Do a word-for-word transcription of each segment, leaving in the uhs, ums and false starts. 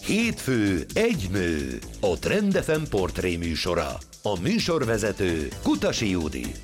Hétfő, egy nő. A Trend ef em portré műsora. A műsorvezető Kutasi Judit.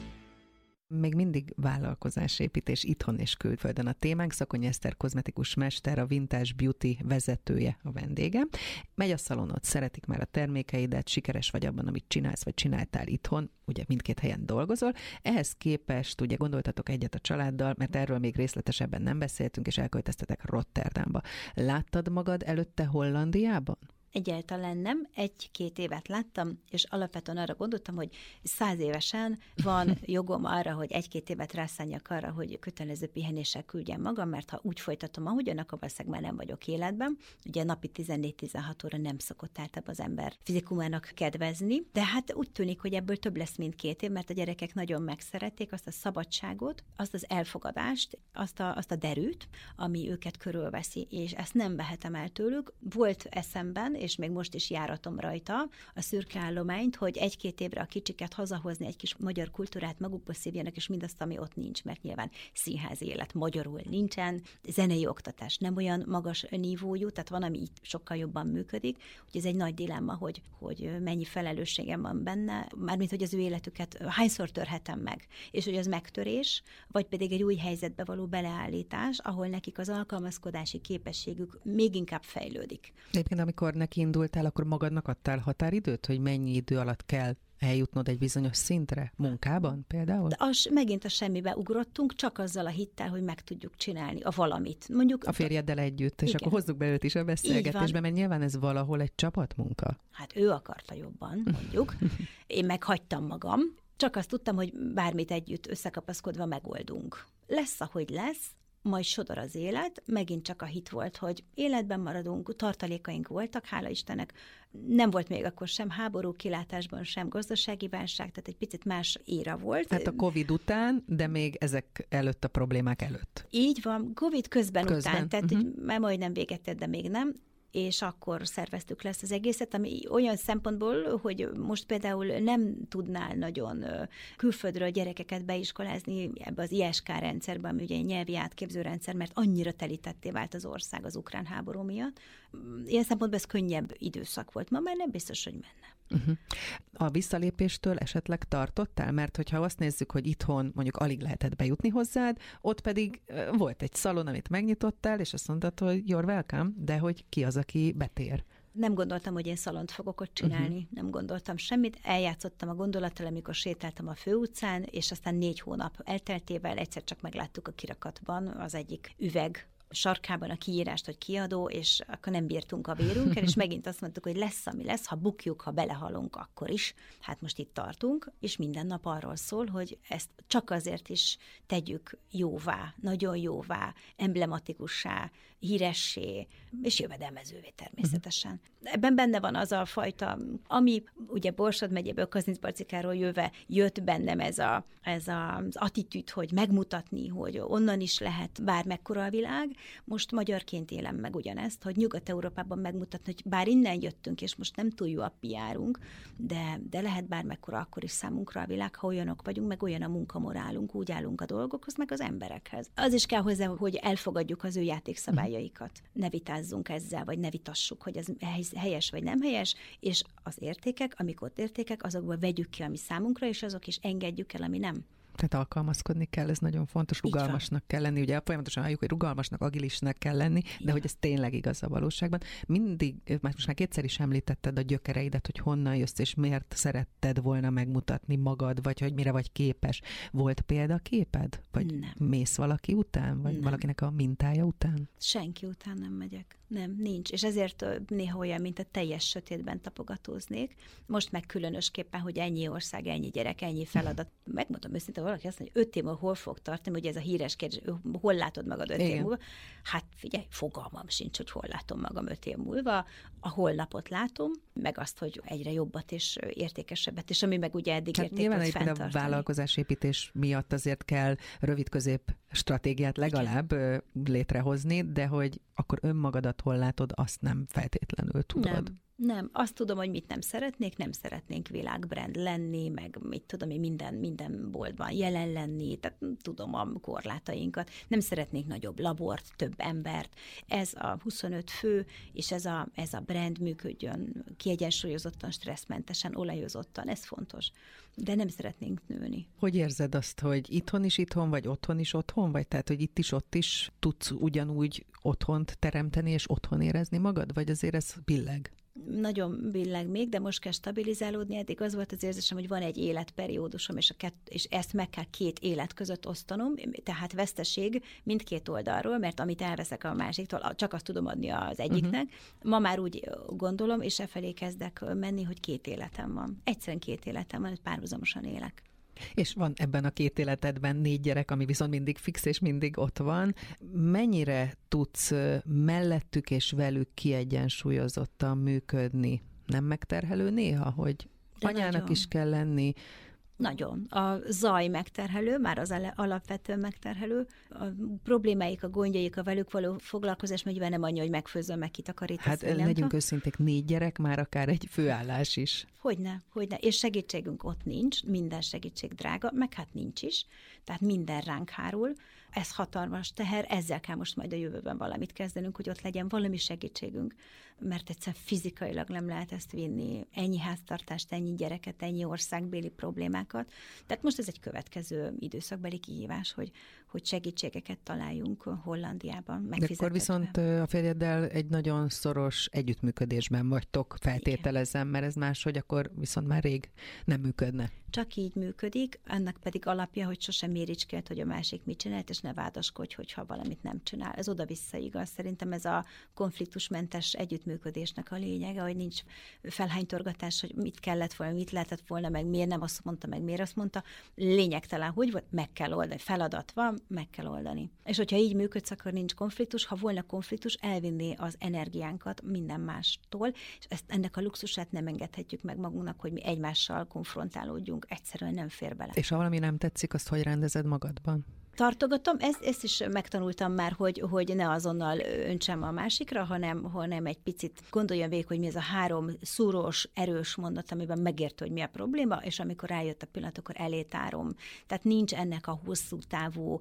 Még mindig vállalkozásépítés itthon és külföldön a témánk. Szakony Eszter kozmetikus mester, a Vintage Beauty vezetője a vendége. Megy a szalonod, szeretik már a termékeidet, sikeres vagy abban, amit csinálsz, vagy csináltál itthon, ugye mindkét helyen dolgozol. Ehhez képest ugye gondoltatok egyet a családdal, mert erről még részletesebben nem beszéltünk, és elköltöztetek Rotterdamba. Láttad magad előtte Hollandiában? Egyáltalán nem. Egy-két évet láttam, és alapvetően arra gondoltam, hogy száz évesen van jogom arra, hogy egy-két évet rászánjak arra, hogy kötelező pihenéssel küldjem magam, mert ha úgy folytatom, ahogyan, akkor valószínűleg már nem vagyok életben. Ugye napi tizennégy-tizenhat óra nem szokott általában az ember fizikumának kedvezni, de hát úgy tűnik, hogy ebből több lesz, mint két év, mert a gyerekek nagyon megszerették azt a szabadságot, azt az elfogadást, azt a, azt a derűt, ami őket körülveszi, és ezt nem vehetem el tőlük. Volt eszemben, és még most is járatom rajta a szürke állományt, hogy egy-két évre a kicsiket hazahozni, egy kis magyar kultúrát magukba szívjanak, és mindazt, ami ott nincs, mert nyilván színházi élet magyarul nincsen, zenei oktatás nem olyan magas nívójú, tehát van, ami itt sokkal jobban működik, hogy ez egy nagy dilemma, hogy, hogy mennyi felelősségem van benne, mármint, hogy az ő életüket hányszor törhetem meg, és hogy az megtörés, vagy pedig egy új helyzetbe való beleállítás, ahol nekik az alkalmazkodási képességük még inkább fejlődik. Egyébként amikor neki indultál, akkor magadnak adtál határidőt, hogy mennyi idő alatt kell eljutnod egy bizonyos szintre munkában például? De az, megint a semmibe ugrottunk, csak azzal a hittel, hogy meg tudjuk csinálni a valamit. Mondjuk, a férjeddel együtt, és igen. Akkor hozzuk be őt is a beszélgetésbe, mert nyilván ez valahol egy csapatmunka. Hát ő akarta jobban, mondjuk. Én meghagytam magam. Csak azt tudtam, hogy bármit együtt összekapaszkodva megoldunk. Lesz, ahogy lesz, majd sodor az élet, megint csak a hit volt, hogy életben maradunk, tartalékaink voltak, hála Istennek. Nem volt még akkor sem háború kilátásban, sem gazdasági válság, tehát egy picit más éra volt. Tehát a Covid után, de még ezek előtt a problémák előtt. Így van, Covid közben, közben. után, tehát uh-huh. már majdnem véget ért, de még nem, és akkor szerveztük le ezt az egészet, ami olyan szempontból, hogy most például nem tudnál nagyon külföldről gyerekeket beiskolázni ebbe az i es ká rendszerbe, ami ugye egy nyelvi átképző rendszer, mert annyira telítetté vált az ország az ukrán háború miatt. Ilyen szempontból ez könnyebb időszak volt. Ma már nem biztos, hogy menne. Uh-huh. A visszalépéstől esetleg tartottál? Mert hogyha azt nézzük, hogy itthon mondjuk alig lehetett bejutni hozzád, ott pedig volt egy szalon, amit megnyitottál, és azt mondtad, hogy you're welcome, de hogy ki az, aki betér? Nem gondoltam, hogy én szalont fogok ott csinálni, uh-huh. nem gondoltam semmit. Eljátszottam a gondolattal, amikor sétáltam a főutcán, és aztán négy hónap elteltével egyszer csak megláttuk a kirakatban az egyik üveg sarkában a kiírást, hogy kiadó, és akkor nem bírtunk a vérünkkel, és megint azt mondtuk, hogy lesz, ami lesz, ha bukjuk, ha belehalunk, akkor is. Hát most itt tartunk, és minden nap arról szól, hogy ezt csak azért is tegyük jóvá, nagyon jóvá, emblematikussá, híressé, és jövedelmezővé természetesen. Uh-huh. Ebben benne van az a fajta, ami ugye Borsod megyéből, Kaznic-Barcikáról jöve jött bennem ez, a, ez a, az attitűd, hogy megmutatni, hogy onnan is lehet bármekkora a világ. Most magyarként élem meg ugyanezt, hogy Nyugat-Európában megmutatni, hogy bár innen jöttünk, és most nem túl jó a piárunk, de, de lehet bármekkora akkor is számunkra a világ, ha olyanok vagyunk, meg olyan a munkamorálunk, úgy állunk a dolgokhoz, meg az emberekhez. Az is kell hozzá, hogy elfogadjuk az ő játékszabályaikat. Ne vitázzunk ezzel, vagy ne vitassuk, hogy ez helyes vagy nem helyes, és az értékek, amik ott értékek, azokból vegyük ki, ami számunkra, és azok is engedjük el, ami nem. Tehát alkalmazkodni kell, ez nagyon fontos, rugalmasnak kell lenni. Ugye folyamatosan halljuk, hogy rugalmasnak, agilisnek kell lenni, de hogy ez tényleg igaz a valóságban. Mindig, most már kétszer is említetted a gyökereidet, hogy honnan jössz, és miért szeretted volna megmutatni magad, vagy hogy mire vagy képes. Volt példaképed? Vagy nem. Mész valaki után? Vagy nem. Valakinek a mintája után? Senki után nem megyek. Nem, nincs. És ezért néha olyan, mint a teljes sötétben tapogatóznék. Most meg különösképpen, hogy ennyi ország, ennyi gyerek, ennyi feladat. Megmondom őszintén, valaki azt mondja, hogy öt év múlva hol fog tartani, ugye ez a híres kérdés, hol látod magad öt év múlva? Hát figyelj, fogalmam sincs, hogy hol látom magam öt év múlva. A holnapot látom, meg azt, hogy egyre jobbat és értékesebbet, és ami meg ugye eddig hát értéket fenntartani. A vállalkozásépítés miatt azért kell rövid-közép stratégiát legalább igen. létrehozni, de hogy akkor önmagadat hol látod, azt nem feltétlenül tudod. Nem. Nem, azt tudom, hogy mit nem szeretnék, nem szeretnénk világbrand lenni, meg mit tudom én, minden, minden boltban jelen lenni, tehát tudom a korlátainkat. Nem szeretnék nagyobb labort, több embert. Ez a huszonöt fő, és ez a, ez a brand működjön kiegyensúlyozottan, stresszmentesen, olajozottan, ez fontos. De nem szeretnénk nőni. Hogy érzed azt, hogy itthon is itthon, vagy otthon is otthon, vagy tehát, hogy itt is ott is tudsz ugyanúgy otthont teremteni, és otthon érezni magad, vagy azért ez billeg? Nagyon billeg még, de most kell stabilizálódni. Eddig az volt az érzésem, hogy van egy életperiódusom, és, a kett, és ezt meg kell két élet között osztanom, tehát veszteség mindkét oldalról, mert amit elveszek a másiktól, csak azt tudom adni az egyiknek. Uh-huh. Ma már úgy gondolom, és e felé kezdek menni, hogy két életem van. Egyszerűen két életem van, hogy párhuzamosan élek. És van ebben a két életedben négy gyerek, ami viszont mindig fix és mindig ott van. Mennyire tudsz mellettük és velük kiegyensúlyozottan működni? Nem megterhelő néha, hogy de anyának nagyon is kell lenni? Nagyon. A zaj megterhelő, már az alapvetően megterhelő. A problémáik, a gondjaik, a velük való foglalkozás, mert nem annyi, hogy megfőzzön, meg kitakarítasz. Hát legyünk őszinték, négy gyerek, már akár egy főállás is. Hogyne, hogyne. És segítségünk ott nincs, minden segítség drága, meg hát nincs is. Tehát minden ránk hárul. Ez hatalmas teher, ezzel kell most majd a jövőben valamit kezdenünk, hogy ott legyen valami segítségünk, mert egyszerűen fizikailag nem lehet ezt vinni. Ennyi háztartást, ennyi gyereket, ennyi országbéli problémákat. Tehát most ez egy következő időszakbeli kihívás, hogy, hogy segítségeket találjunk Hollandiában, megfizethetően. De akkor viszont a férjeddel egy nagyon szoros együttműködésben vagytok, feltételezem, mert ez máshogy akkor viszont már rég nem működne. Csak így működik, ennek pedig alapja, hogy sosem éricskélt, hogy a másik mit csinált, és ne vádaskodj, hogyha valamit nem csinál. Ez oda-vissza igaz. Szerintem ez a konfliktusmentes együttműködésnek a lényege, hogy nincs felhánytorgatás, hogy mit kellett volna, mit lehetett volna, meg miért nem azt mondta, meg miért azt mondta. Lényegtelen, hogy volt, meg kell oldani. Feladat van, meg kell oldani. És hogyha így működsz, akkor nincs konfliktus. Ha volna konfliktus, elvinné az energiánkat minden mástól, és ezt, ennek a luxusát nem engedhetjük meg magunknak, hogy mi egymással konfrontálódjunk. Egyszerűen nem fér bele. És ha valami nem tetszik, azt hogy rendezed magadban? Tartogatom, ezt, ezt is megtanultam már, hogy, hogy ne azonnal öntsem a másikra, hanem, hanem egy picit gondoljon végig, hogy mi ez a három szúrós, erős mondat, amiben megérte, hogy mi a probléma, és amikor eljött a pillanat, akkor elétárom. Tehát nincs ennek a hosszú távú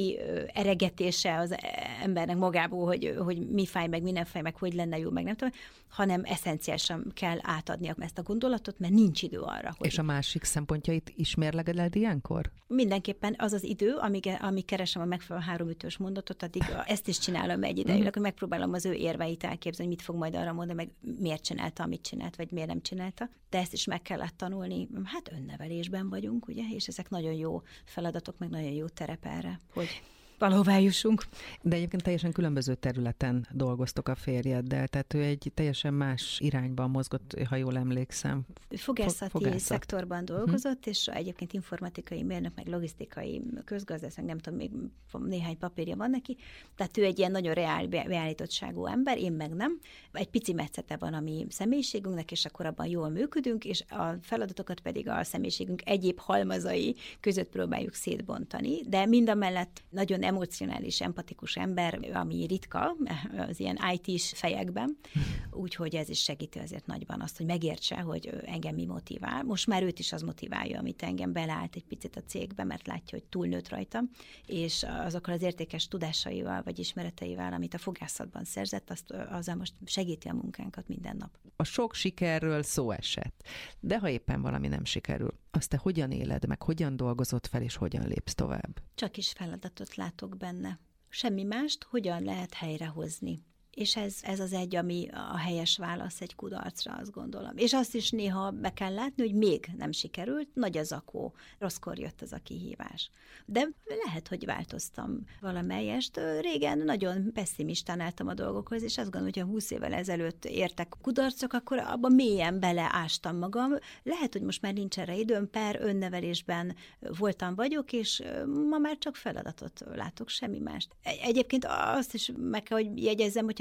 kieregetése az embernek magából, hogy, hogy mi fáj meg, mi nem fáj meg, hogy lenne jó, meg nem tudom, hanem eszenciálisan kell átadni ezt a gondolatot, mert nincs idő arra. Hogy... És a másik szempontjait is mérlegeled ilyenkor? Mindenképpen az az idő, amíg, amíg keresem a megfelelő háromütős mondatot, addig ezt is csinálom egy idejűleg, hogy megpróbálom az ő érveit elképzelni, mit fog majd arra mondani, meg miért csinálta, amit csinált, vagy miért nem csinálta. De ezt is meg kellett tanulni. Hát önnevelésben vagyunk, ugye, és ezek nagyon jó feladatok, meg nagyon jó terep erre, hogy valahová jussunk. De egyébként teljesen különböző területen dolgoztok a férjeddel, tehát ő egy teljesen más irányban mozgott, ha jól emlékszem. Fogászati Fogászat. szektorban dolgozott, uh-huh. és egyébként informatikai mérnök, meg logisztikai közgazdász, meg nem tudom, még néhány papírja van neki. Tehát ő egy ilyen nagyon reál, beállítottságú ember, én meg nem. Egy pici metszete van a mi személyiségünknek, és akkor abban jól működünk, és a feladatokat pedig a személyiségünk egyéb halmazai között próbáljuk szétbontani, de mindamellett nagyon emocionális, empatikus ember, ami ritka az ilyen í té-s fejekben, úgyhogy ez is segíti azért nagyban azt, hogy megértse, hogy engem mi motivál. Most már őt is az motiválja, amit engem beleállt egy picit a cégbe, mert látja, hogy túlnőtt rajtam, és azokkal az értékes tudásaival, vagy ismereteivel, amit a fogászatban szerzett, azt, azzal most segíti a munkánkat minden nap. A sok sikerről szó esett, de ha éppen valami nem sikerül, azt te hogyan éled meg, hogyan dolgozod fel, és hogyan lépsz tovább? Csak is feladatot látok benne. Semmi mást, hogyan lehet helyrehozni. És ez, ez az egy, ami a helyes válasz egy kudarcra, azt gondolom. És azt is néha be kell látni, hogy még nem sikerült, nagy az akó, rosszkor jött az a kihívás. De lehet, hogy változtam valamelyest. Régen nagyon pessimistán álltam a dolgokhoz, és azt gondolom, hogy ha húsz évvel ezelőtt értek kudarcok, akkor abban mélyen beleástam magam. Lehet, hogy most már nincs erre időm, per önnevelésben voltam vagyok, és ma már csak feladatot látok, semmi mást. Egyébként azt is meg kell, hogy jegyezzem, hogy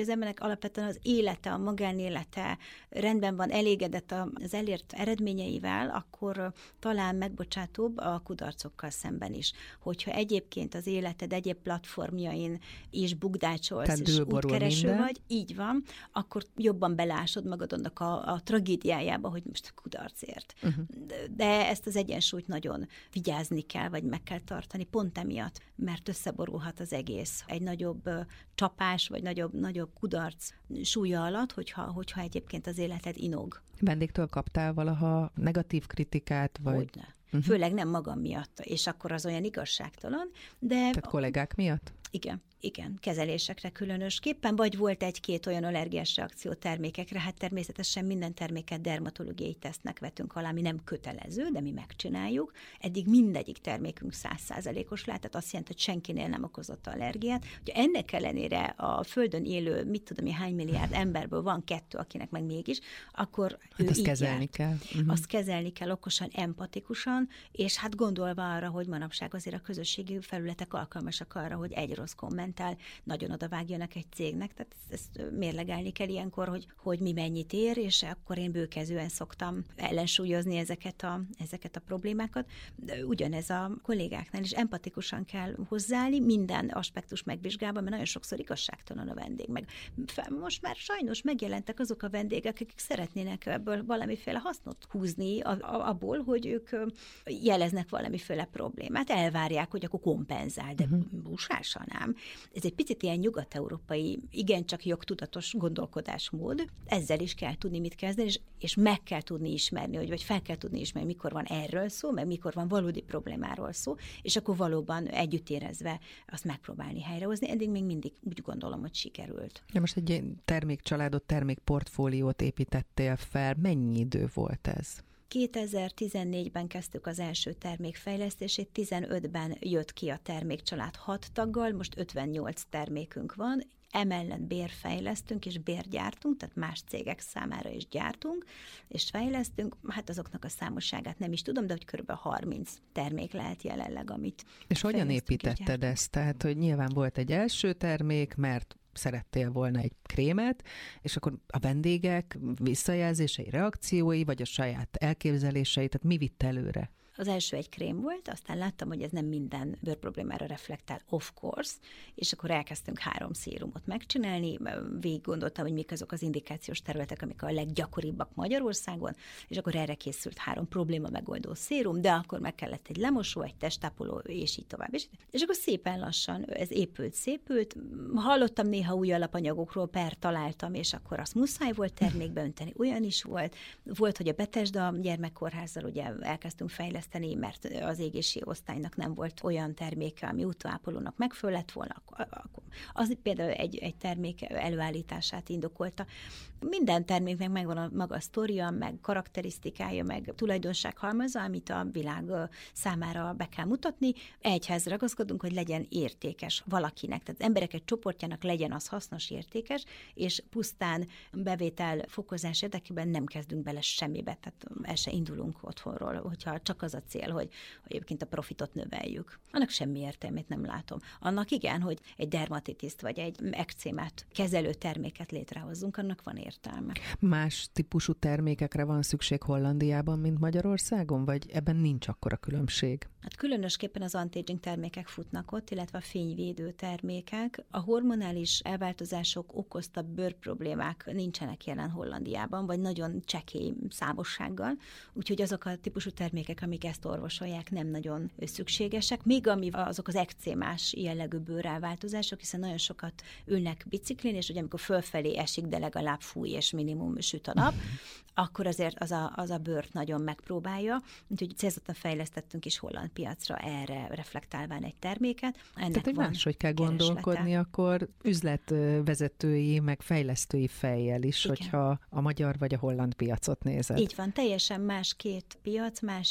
az embernek alapvetően az élete, a magánélete rendben van, elégedett az elért eredményeivel, akkor talán megbocsátóbb a kudarcokkal szemben is. Hogyha egyébként az életed egyéb platformjain is bugdácsolsz, és útkereső minden. Vagy, így van, akkor jobban belásod magadonnak a, a tragédiájába, hogy most kudarcért. Uh-huh. De ezt az egyensúlyt nagyon vigyázni kell, vagy meg kell tartani, pont emiatt, mert összeborulhat az egész. Egy nagyobb uh, csapás, vagy nagyobb, nagyobb kudarc súlya alatt, hogyha, hogyha egyébként az életed inog. Vendégtől kaptál valaha negatív kritikát? Vagy... Hogyne. Uh-huh. Főleg nem magam miatt, és akkor az olyan igazságtalan, de... Tehát kollégák miatt? Igen. Igen, kezelésekre különösképpen, vagy volt egy-két olyan allergiás reakció termékekre, hát természetesen minden terméket dermatológiai tesztnek vetünk alá, ami nem kötelező, de mi megcsináljuk. Eddig mindegyik termékünk száz százalékos lehet, tehát azt jelenti, hogy senkinél nem okozott allergiát. Ugye ennek ellenére a Földön élő, mit tudom én, hány milliárd emberből van kettő, akinek meg mégis, akkor hát ő azt így kezelni járt. kell. Uh-huh. Azt kezelni kell okosan, empatikusan, és hát gondolva arra, hogy manapság azért a közösségi felületek alkalmasak arra, hogy egy rossz komment nagyon odavágjanak egy cégnek, tehát ezt, ezt mérlegelni kell ilyenkor, hogy, hogy mi mennyit ér, és akkor én bőkezően szoktam ellensúlyozni ezeket a, ezeket a problémákat. De ugyanez a kollégáknál is empatikusan kell hozzáállni, minden aspektus megvizsgálva, mert nagyon sokszor igazságtalan a vendég. Meg most már sajnos megjelentek azok a vendégek, akik szeretnének ebből valamiféle hasznot húzni abból, hogy ők jeleznek valamiféle problémát, elvárják, hogy akkor kompenzál, de uh-huh. busással nem. Ez egy picit ilyen nyugat-európai, igencsak jogtudatos gondolkodásmód. Ezzel is kell tudni mit kezdeni, és, és meg kell tudni ismerni, hogy, vagy fel kell tudni ismerni, mikor van erről szó, meg mikor van valódi problémáról szó, és akkor valóban együtt érezve azt megpróbálni helyrehozni. Eddig még mindig úgy gondolom, hogy sikerült. Ja, most egy termékcsaládot, termékportfóliót építettél fel. Mennyi idő volt ez? kétezer-tizennégyben kezdtük az első termékfejlesztését, tizenötben jött ki a termékcsalád hat taggal, most ötvennyolc termékünk van, emellett bérfejlesztünk és bérgyártunk, tehát más cégek számára is gyártunk, és fejlesztünk, hát azoknak a számosságát nem is tudom, de hogy körülbelül harminc termék lehet jelenleg, amit És hogyan építetted ezt? Tehát, hogy nyilván volt egy első termék, mert szerettél volna egy krémet, és akkor a vendégek visszajelzései, reakciói, vagy a saját elképzelései, tehát mi vitt előre? Az első egy krém volt, aztán láttam, hogy ez nem minden bőrproblémára reflektál, of course, és akkor elkezdtünk három szérumot megcsinálni, végig gondoltam, hogy mik azok az indikációs területek, amik a leggyakoribbak Magyarországon, és akkor erre készült három probléma megoldó szérum, de akkor meg kellett egy lemosó, egy testápoló, és így tovább. És, és akkor szépen lassan ez épült, szépült. Hallottam néha új alapanyagokról, per találtam, és akkor azt muszáj volt termékbe önteni. Olyan is volt. Volt, hogy a Betesda gyermekkórházzal ugye elkezdtünk fejleszteni, mert az égési osztálynak nem volt olyan terméke, ami útvápolónak megfelelő lett volna, akkor az például egy, egy termék előállítását indokolta. Minden terméknek megvan a maga sztoria, meg karakterisztikája, meg tulajdonsághalmaza, amit a világ számára be kell mutatni. Egyhez ragaszkodunk, hogy legyen értékes valakinek, tehát az emberek egy csoportjának legyen az hasznos, értékes, és pusztán bevétel fokozás érdekében nem kezdünk bele semmibe, tehát el se indulunk otthonról, hogyha csak az a cél, hogy, hogy egyébként a profitot növeljük. Annak semmi értelmét nem látom. Annak igen, hogy egy dermatitiszt vagy egy ekcémát kezelő terméket létrehozzunk, annak van értelme. Más típusú termékekre van szükség Hollandiában, mint Magyarországon, vagy ebben nincs akkora különbség? Hát különösképpen az anti-aging termékek futnak ott, illetve a fényvédő termékek. A hormonális elváltozások okozta bőrproblémák nincsenek jelen Hollandiában, vagy nagyon csekély számossággal, úgyhogy azok a típusú termékek, amik ezt orvosolják, nem nagyon szükségesek. Még ami azok az ekcémás jellegű bőrelváltozások, hiszen nagyon sokat ülnek biciklin, és ugye amikor fölfelé esik, de legalább fúj, és minimum süt a nap, akkor azért az a, az a bőrt nagyon megpróbálja. Úgyhogy célzottan fejlesztettünk is holland piacra erre reflektálván egy terméket. Ennek Tehát, hogy máshogy kell kereslete. Gondolkodni, akkor üzletvezetői, meg fejlesztői fejjel is, igen, hogyha a magyar vagy a holland piacot nézed. Így van, teljesen más két piac, más igények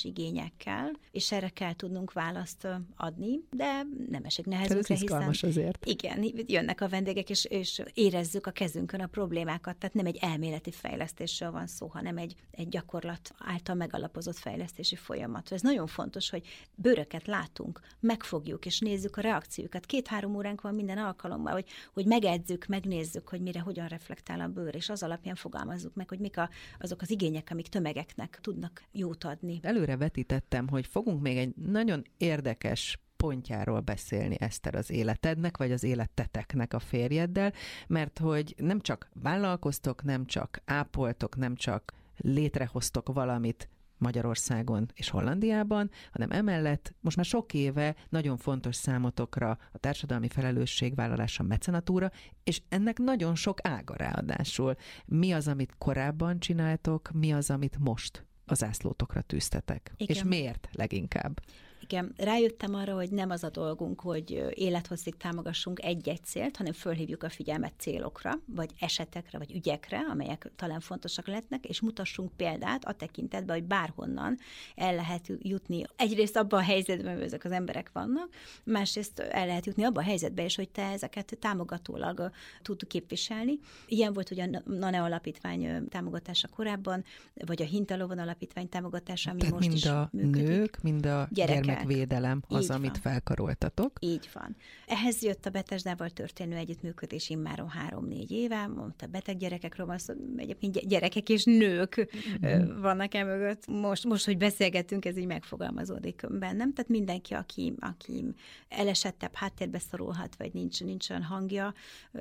igényekkel, és erre kell tudnunk választ adni, de nem esik nehezünkre, hiszen azért. Igen, jönnek a vendégek, és, és érezzük a kezünkön a problémákat, tehát nem egy elméleti fejlesztésről van szó, hanem egy, egy gyakorlat által megalapozott fejlesztési folyamat. Ez nagyon fontos, hogy bőröket látunk, megfogjuk, és nézzük a reakciókat. Két-három óránk van minden alkalommal, hogy, hogy megedzük, megnézzük, hogy mire, hogyan reflektál a bőr, és az alapján fogalmazzuk meg, hogy mik a, azok az igények, amik tömegeknek tudnak jót adni. Előre vetítettem, hogy fogunk még egy nagyon érdekes pontjáról beszélni, Eszter, az életednek, vagy az életeteknek a férjeddel, mert hogy nem csak vállalkoztok, nem csak ápoltok, nem csak létrehoztok valamit Magyarországon és Hollandiában, hanem emellett most már sok éve nagyon fontos számotokra a társadalmi felelősségvállalás, a mecenatúra, és ennek nagyon sok ága ráadásul. Mi az, amit korábban csináltok, mi az, amit most a zászlótokra tűztetek? Igen. És miért leginkább? Igen, rájöttem arra, hogy nem az a dolgunk, hogy élethosszig támogassunk egy-egy célt, hanem fölhívjuk a figyelmet célokra, vagy esetekre, vagy ügyekre, amelyek talán fontosak lehetnek, és mutassunk példát a tekintetben, hogy bárhonnan el lehet jutni. Egyrészt abban a helyzetben, hogy ezek az emberek vannak, másrészt el lehet jutni abban a helyzetben is, hogy te ezeket támogatólag tud képviselni. Ilyen volt ugye a NANE alapítvány támogatása korábban, vagy a Hintalovon alapítvány támogatása, ami Tehát most mind is a működik. Nők, mind a gyermek védelem az, Így amit van. felkaroltatok. Így van. Ehhez jött a Betesdával történő együttműködés immáron három-négy éve, a beteg gyerekekről van szó, egyébként gyerekek és nők mm. vannak e mögött. Most, most, hogy beszélgetünk, ez így megfogalmazódik bennem. Tehát mindenki, aki, aki elesettebb, háttérbe szorulhat, vagy nincs, nincs olyan hangja,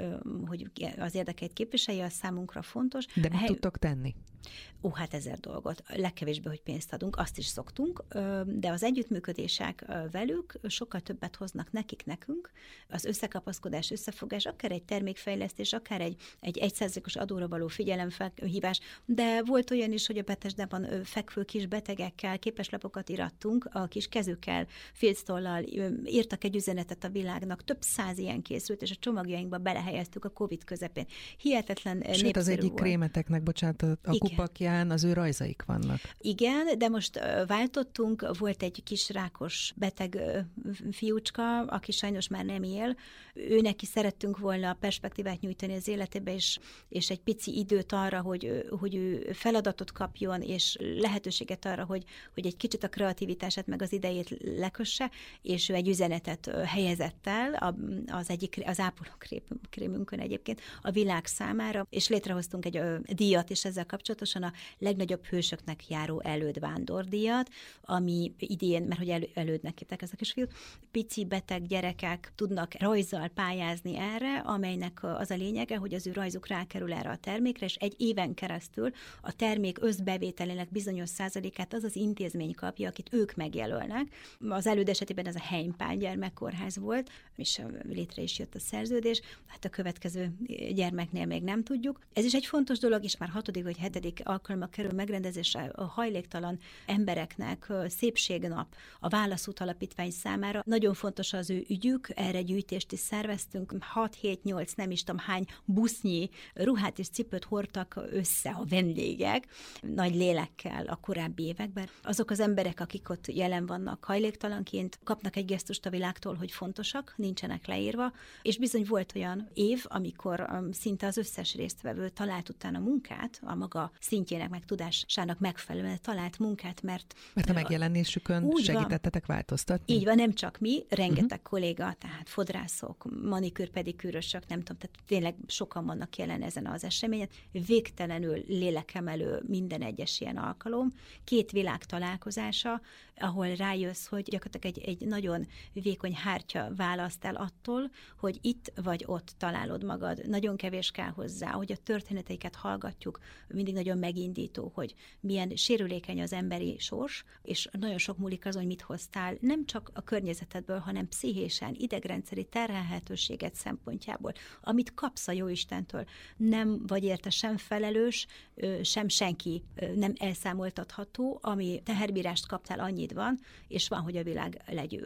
hogy az érdekeit képviselje, az számunkra fontos. De mit hely... tudtok tenni? Ó, hát ezer dolgot. Legkevésbé, hogy pénzt adunk, azt is szoktunk, de az együttműködések velük sokkal többet hoznak nekik, nekünk. Az összekapaszkodás, összefogás, akár egy termékfejlesztés, akár egy egy egyszázalékos adóra való figyelemfelhívás, de volt olyan is, hogy a Betesdában fekvő kis betegekkel képeslapokat irattunk, a kis kezükkel, filctollal írtak egy üzenetet a világnak, több száz ilyen készült, és a csomagjainkba belehelyeztük a Covid közepén. Hihetetlen Sőt, népszerű az egyik volt. krémeteknek, bocsánat, a Igen. kupakján az ő rajzaik vannak. Igen, de most váltottunk, volt egy kis rákos beteg fiúcska, aki sajnos már nem él. Ő neki szerettünk volna perspektívát nyújtani az életébe, és, és egy pici időt arra, hogy, hogy ő feladatot kapjon, és lehetőséget arra, hogy, hogy egy kicsit a kreativitását meg az idejét lekösse, és ő egy üzenetet helyezett el az egyik, az ápolókrémünkön egyébként a világ számára, és létrehoztunk egy díjat, és ezzel kapcsolatosan a legnagyobb hősöknek járó elődvándordíjat, ami idén, mert hogy elő, elődnek hívták ezek is fiúk, pici beteg gyerekek tudnak rajzzal pályázni erre, amelynek az a lényege, hogy az ő rajzuk rákerül erre a termékre, és egy éven keresztül a termék összbevételének bizonyos százalékát az az intézmény kapja, akit ők megjelölnek. Az előd esetében ez a Heimpál gyermekkórház volt, és létre is jött a szerződés, hát a következő gyermeknél még nem tudjuk. Ez is egy fontos dolog, és már hatodik vagy hetedik alkalommal kerül megrendezésre a hajléktalan embereknek szépségnap a Válaszút Alapítvány számára. Nagyon fontos az ő ügyük, erre gyűjtést is szerveztünk. hat-hét-nyolc, nem is tudom hány busznyi ruhát és cipőt hordtak össze a vendégek, nagy lélekkel a korábbi években. Azok az emberek, akik ott jelen vannak hajléktalanként, kapnak egy gesztust a világtól, hogy fontosak, nincsenek leírva, és bizony volt olyan év, amikor szinte az összes résztvevő talált utána munkát, a maga szintjének, meg tudásának megfelelően talált munkát, mert... Mert a megjelenésükön segítettetek változtatni? Így van, nem csak mi, rengeteg uh-huh. kolléga, tehát fodrászok, manikűr, pedikűrösök, nem tudom, tehát tényleg sokan vannak jelen ezen az eseményen. Végtelenül lélekemelő minden egyes ilyen alkalom. Két világ találkozása, ahol rájössz, hogy gyakorlatilag egy, egy nagyon vékony hártya választ el attól, hogy itt vagy ott találod magad. Nagyon kevés kell hozzá, hogy a történeteiket hallgatjuk, mindig nagyon megindító, hogy milyen sérülékeny az emberi sors, és nagyon sok múlik azon, hogy mit hoztál, nem csak a környezetedből, hanem pszichésen, idegrendszeri terhelhetőséget szempontjából, amit kapsz a Jóistentől. Nem vagy érte sem felelős, sem senki nem elszámoltatható, ami teherbírást kaptál, annyit van, és van, hogy a világ legyőz.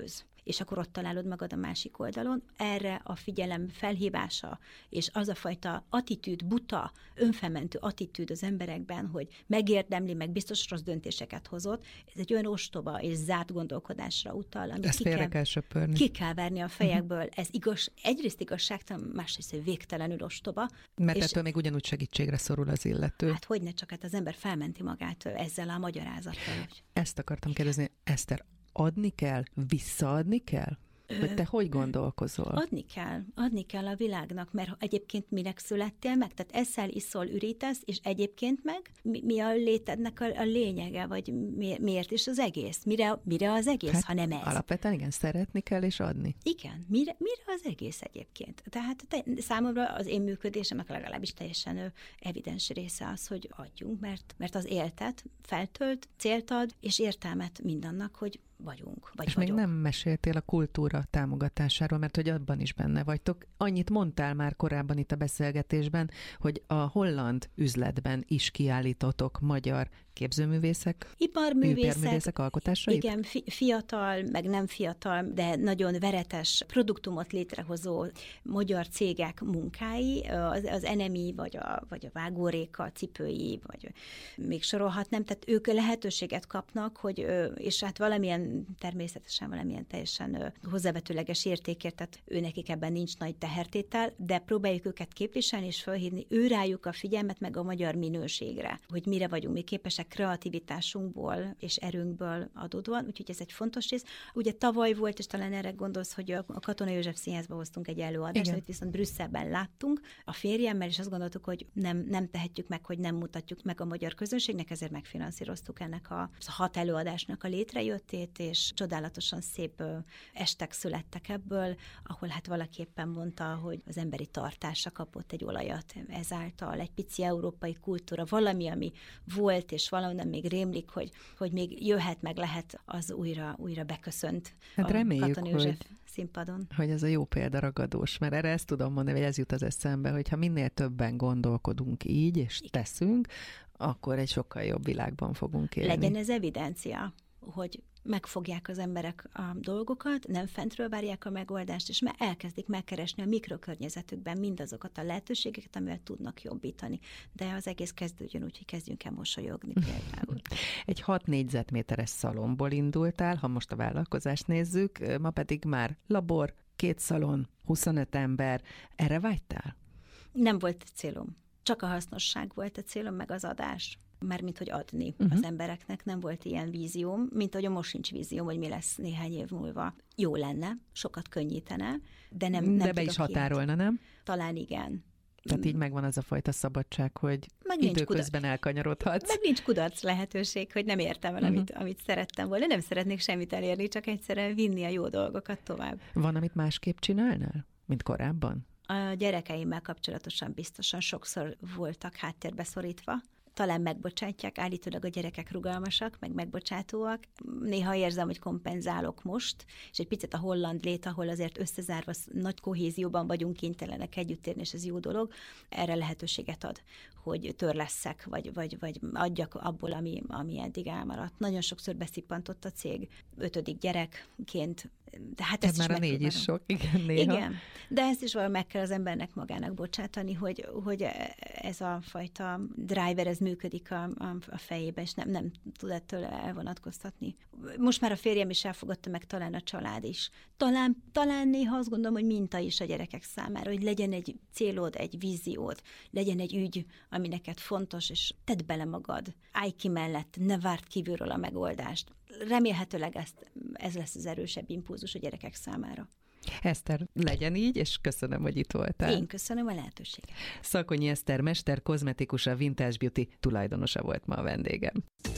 és akkor ott találod magad a másik oldalon. Erre a figyelem felhívása, és az a fajta attitűd, buta, önfelmentő attitűd az emberekben, hogy megérdemli, meg biztos rossz döntéseket hozott, ez egy olyan ostoba és zárt gondolkodásra utal, amit ezt ki félre kell, kell söpörni. Ki kell verni a fejekből. Uh-huh. Ez igaz, egyrészt igazságtalan, másrészt végtelenül ostoba. Mert ettől még ugyanúgy segítségre szorul az illető. Hát hogyne, csak hát az ember felmenti magát ezzel a magyarázattal. Ezt akartam kérdezni, Eszter, adni kell, visszaadni kell? Hogy te hogy gondolkozol? Adni kell, adni kell a világnak, mert egyébként minek születtél meg? Tehát eszel, iszol, ürítesz, és egyébként meg mi, mi a létednek a, a lényege, vagy mi, miért is az egész? Mire, mire az egész, hát, ha nem ez? Alapvetően igen, szeretni kell és adni. Igen, mire, mire az egész egyébként? Tehát te, számomra az én működésemnek legalábbis teljesen ő, evidens része az, hogy adjunk, mert, mert az éltet feltölt, célt ad, és értelmet mindannak, hogy vagyunk, vagy és vagyok. még nem meséltél a kultúra támogatásáról, mert hogy abban is benne vagytok. Annyit mondtál már korábban itt a beszélgetésben, hogy a holland üzletben is kiállítotok magyar képzőművészek, iparművészek, iparművészek alkotásait? Igen, fi- fiatal, meg nem fiatal, de nagyon veretes produktumot létrehozó magyar cégek munkái, az, az Enemi, vagy a, vagy a Vágóréka cipői, vagy még sorolhatnám, tehát ők lehetőséget kapnak, hogy, és hát valamilyen, természetesen valamilyen teljesen hozzávetőleges értékért, tehát őnekik ebben nincs nagy tehertétel, de próbáljuk őket képviselni és felhívni őrájuk a figyelmet meg a magyar minőségre, hogy mire vagyunk mi képesek kreativitásunkból és erőnkből adódóan, úgyhogy ez egy fontos rész. Ugye tavaly volt, és talán erre gondolsz, hogy a Katona József Színházba hoztunk egy előadást, igen, amit viszont Brüsszelben láttunk a férjemmel, és azt gondoltuk, hogy nem, nem tehetjük meg, hogy nem mutatjuk meg a magyar közönségnek, ezért megfinanszíroztuk ennek a, a hat előadásnak a létrejöttét, és csodálatosan szép estek születtek ebből, ahol hát valaki éppen mondta, hogy az emberi tartása kapott egy olajat ezáltal, egy pici európai kultúra, valami, ami volt, és valahonnan még rémlik, hogy, hogy még jöhet, meg lehet, az újra, újra beköszönt hát a Katona József színpadon. Hogy ez a jó példa ragadós, mert erre ezt tudom mondani, hogy ez jut az eszembe, hogyha minél többen gondolkodunk így, és teszünk, akkor egy sokkal jobb világban fogunk élni. Legyen ez evidencia, hogy megfogják az emberek a dolgokat, nem fentről várják a megoldást, és már elkezdik megkeresni a mikrokörnyezetükben mindazokat a lehetőségeket, amivel tudnak jobbítani. De az egész kezdődjön úgy, hogy kezdjünk el mosolyogni például. Egy hat négyzetméteres szalomból indultál, ha most a vállalkozást nézzük, ma pedig már labor, két szalon, huszonöt ember. Erre vágytál? Nem volt célom. Csak a hasznosság volt a célom, meg az adás. Mármint, hogy adni uh-huh. az embereknek, nem volt ilyen vízióm, mint ahogy most sincs vízióm, hogy mi lesz néhány év múlva. Jó lenne, sokat könnyítene, de nem, nem de be is határolna, ilyet. Nem? Talán igen. Tehát így megvan az a fajta szabadság, hogy meg időközben kudarc. Elkanyarodhatsz. Meg nincs kudarc lehetőség, hogy nem értem el, uh-huh. amit, amit szerettem volna. Nem szeretnék semmit elérni, csak egyszerűen vinni a jó dolgokat tovább. Van, amit másképp csinálnál, mint korábban? A gyerekeimmel kapcsolatosan biztosan sokszor voltak háttérbe szorítva. Talán megbocsátják, állítólag a gyerekek rugalmasak, meg megbocsátóak. Néha érzem, hogy kompenzálok most, és egy picit a holland lét, ahol azért összezárva nagy kohézióban vagyunk kénytelenek együtt érni, és ez jó dolog, erre lehetőséget ad, hogy törlesszek, vagy, vagy, vagy adjak abból, ami, ami eddig elmaradt. Nagyon sokszor beszippantott a cég, ötödik gyerekként, de hát ez már a négy is sok, igen, néha. Igen, de ezt is valami meg kell az embernek magának bocsátani, hogy, hogy ez a fajta driver, ez működik a, a, a fejébe, és nem, nem tud ettől elvonatkoztatni. Most már a férjem is elfogadta, meg talán a család is. Talán, talán néha azt gondolom, hogy minta is a gyerekek számára, hogy legyen egy célod, egy víziód, legyen egy ügy, ami neked fontos, és tedd bele magad. Állj ki mellett, ne várd kívülről a megoldást. Remélhetőleg ezt, ez lesz az erősebb impulzus a gyerekek számára. Eszter, legyen így, és köszönöm, hogy itt voltál. Én köszönöm a lehetőséget. Szakonyi Eszter mester, kozmetikus, a Vintage Beauty tulajdonosa volt ma a vendégem.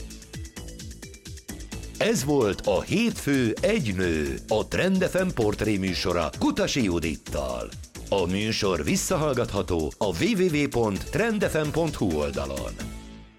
Ez volt a Hétfő egy nő, a Trend ef em portré műsora Kutasi Judittal. A műsor visszahallgatható a double-u double-u double-u pont trend f m pont h u oldalon.